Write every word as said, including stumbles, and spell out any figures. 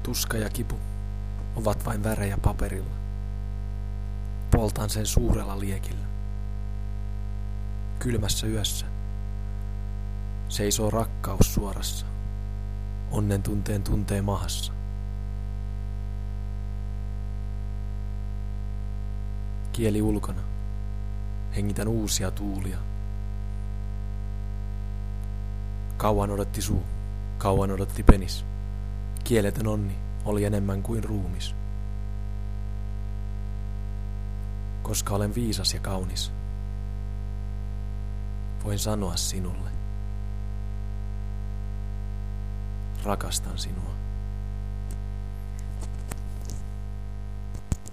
Tuska ja kipu ovat vain värejä paperilla. Poltan sen suurella liekillä. Kylmässä yössä seisoo rakkaus suorassa, onnen tunteen tuntee mahassa. Kieli ulkona, hengitän uusia tuulia. Kauan odotti suu, kauan odotti penis. Kieletön onni oli enemmän kuin ruumis. Koska olen viisas ja kaunis, voin sanoa sinulle, rakastan sinua.